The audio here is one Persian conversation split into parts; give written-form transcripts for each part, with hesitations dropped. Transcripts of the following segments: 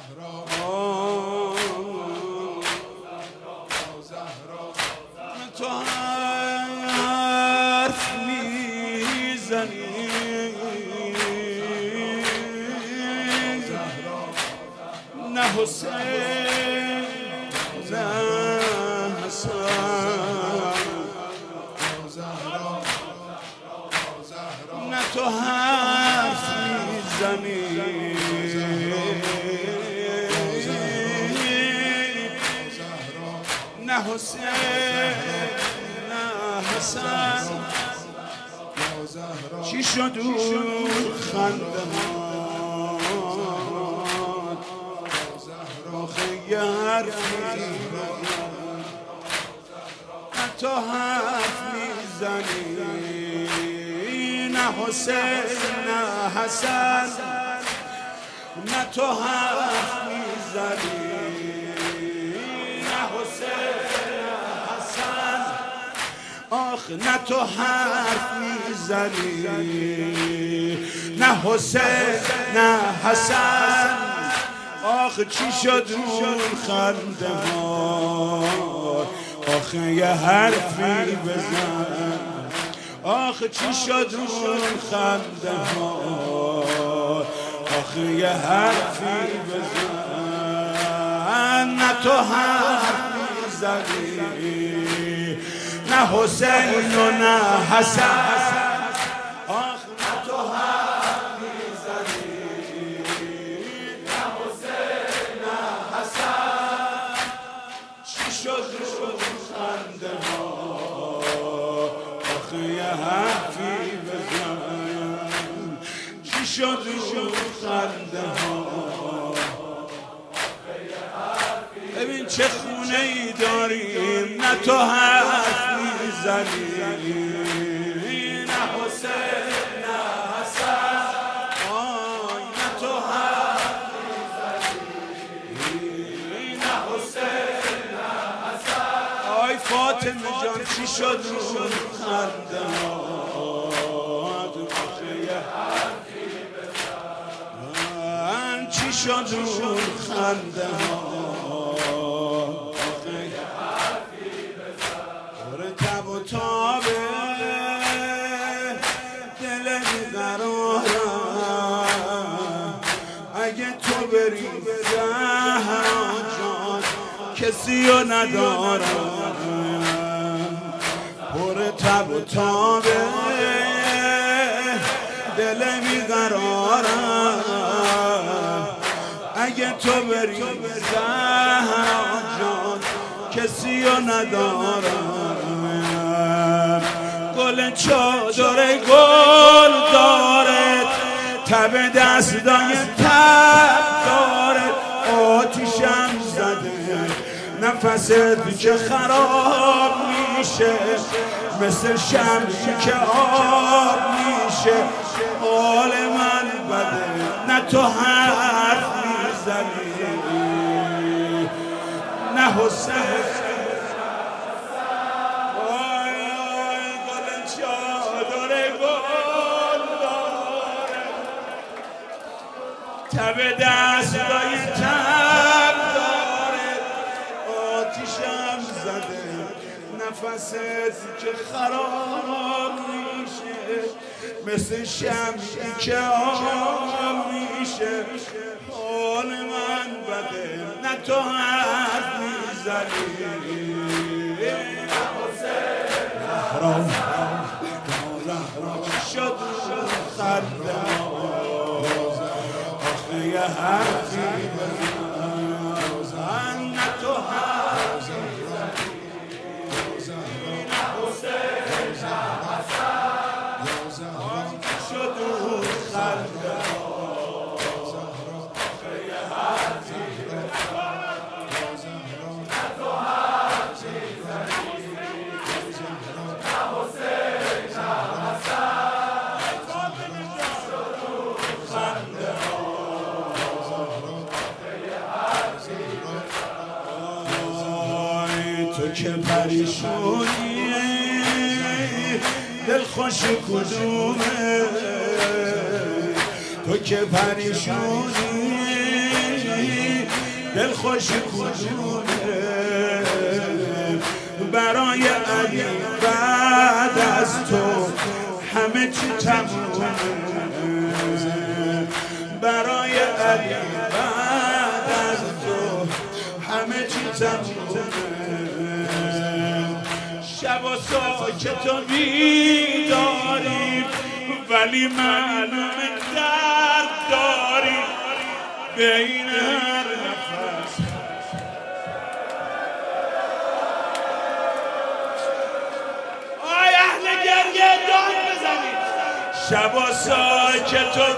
تو حرف میزنی نه حسین نه حسن نه تو حرف میزنی نه حسین نه حسن چی شد اون خنده هات آخه یه حرفی نه تو حرف میزنی نه حسین نه حسن نه تو حرف میزنی نه حسین نه حسن آخ نه تو حرف میزنی نه حسین نه حسن آخ چی شد اون خنده ها آخ یه حرفی بزن آخ چی شد اون خنده ها آخ یه حرفی بزن نه تو حرف میزنی نه حسین و نه حسن آخ نه تو حرف میزنی نه حسین نه حسن چی شد اون خنده ها آخ یه حرفی بزن چی شد اون خنده ها ببین چه خونه ای داریم نه تو حرف میزنی نه حسین نه حسن نه تو حرف میزنی نه حسین نه حسن آی فاطمه جان چی شد اون خنده ها آخه یه حرفی بزن چی شد اون خنده ها تب و تابه دل بیقرارم اگه تو بری زهرا جان کسی رو ندارم پر تب و تابه دل بیقرارم اگه تو بری زهرا جان کسی رو ندارم گل چادر گل داره تب دستای تب داره آتیشم زده نفست که خراب میشه مثل شمعی که آب میشه حال من بده نه تو حرف میزنی نه حسین تب دستای تب داره آتیشم زده نفست که خراب میشه مثل شمعی که آب میشه حال من بده نه تو حرف میزنی نه حسین زهرا شد خنده یه حرفی بزن نه تو حرف نه حسین نه حسن شد اون خنده یه حرفی بزن نه تو حرف نه حسین نه تو که پریشونی دل خوش کدومه تو که پریشونی خوشی کدومه برای علی بعد از تو همه چی تمومه برای علی بعد از تو همه چی تمومه شبا ساکت و بیداری ولی معلومه درد داری بین هر نفس آی اهل گریه داد بزنید شبا ساکت و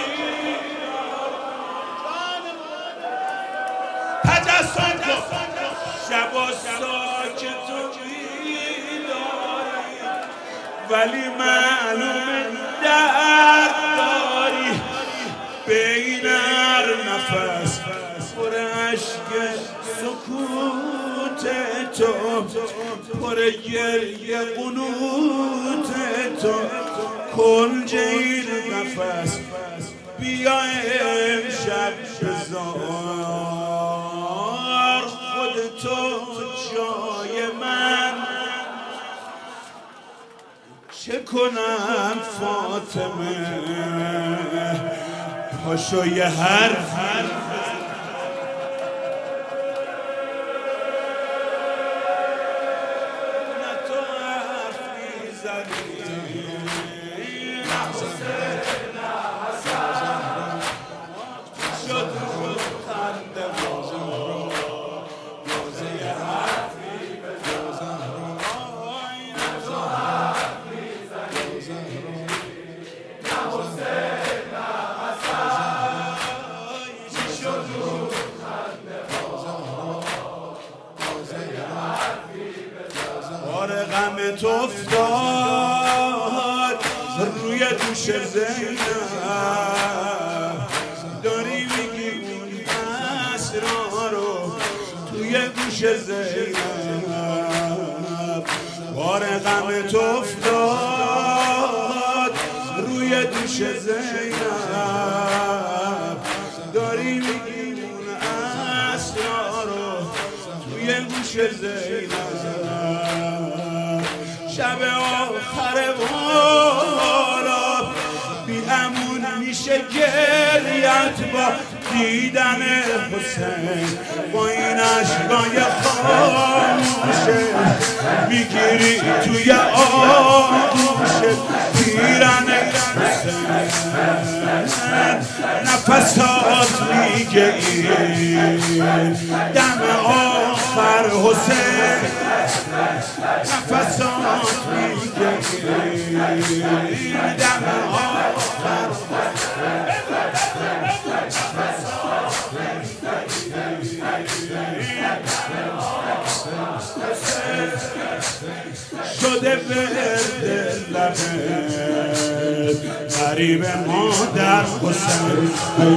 تجسم کن شبا ساکت و بیداری ولی معلومه درد داری بین هر نفس پر عشق سکوت تو پر گریه قنوت تو کنج این نفس بیا امشب بذار خودتو جای من چه کنم فاطمه پاشو یه حرف نه تو حرف میزنی نه حسین نه حسن شد خنده یه حرفی بزن نه تو حرف میزنی نه حسین نه غمت افتاد روی دوش زینب داری میگی اون اسرارو توی گوش زینب بار غمت افتاد روی دوش زینب داری میگی اون اسرارو توی گوش زینب شب آخر بالا بی امون میشه گریت با دیدن حسین با این عشقای خاموشه میگیری توی آغوشه پیرن حسین نفسات میگه این دم آخر حسین نفسات میگه این دم آخر شده ورد لبت غریب مادر حسین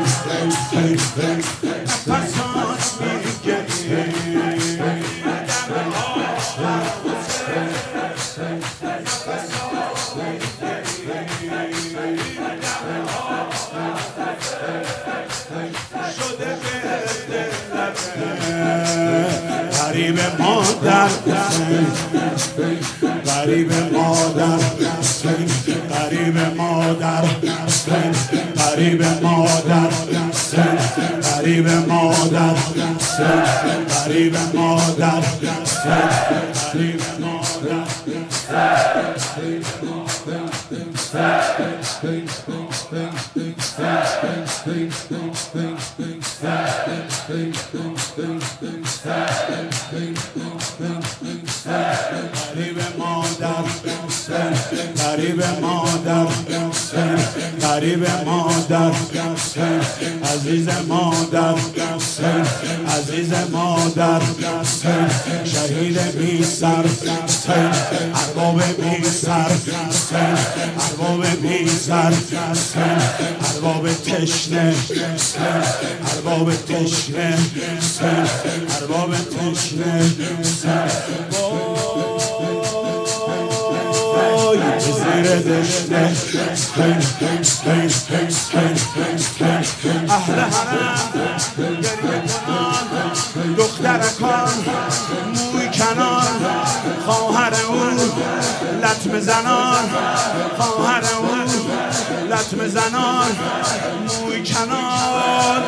نفسات میگه غریب مادر غریب مادر غریب مادر غریب مادر غریب مادر غریب مادر غریب مادر غریب مادر غریب مادر غریب مادر عزیز مادر عزیز مادر شهید بی سر ارباب بی سر ارباب بی سر ارباب تشنه ارباب تشنه ارباب تشنه زیر دشته اهل حرم گریه کنان دخترکان موی کنان خواهر او لطمه زنان خواهر او لطمه زنان موی کنان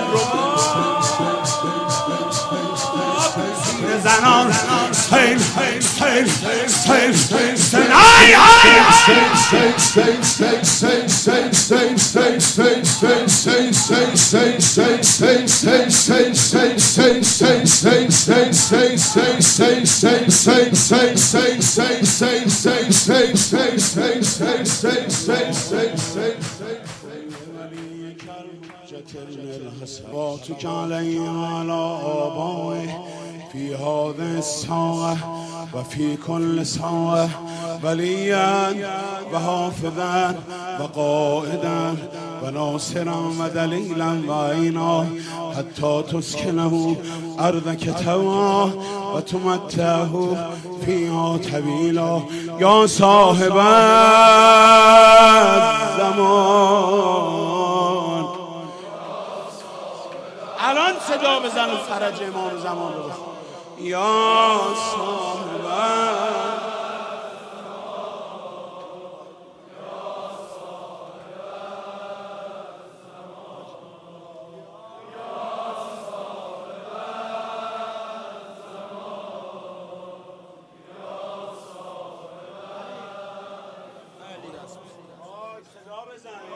زنان سیل سیل سیل سیل سیل سیل آی آی صلواتك علي على آبائي في هذه الساعة وفي كل ساعة وليا وحافظا وقائدا وناصرا ودليلا وعينا حتى تسكنه أرضك توا وتمتعه فيها طويلا يا صاحب الزمان. الان صدا بزن و فرج امام زمان رو بخون. یا صاحب صدا بزن.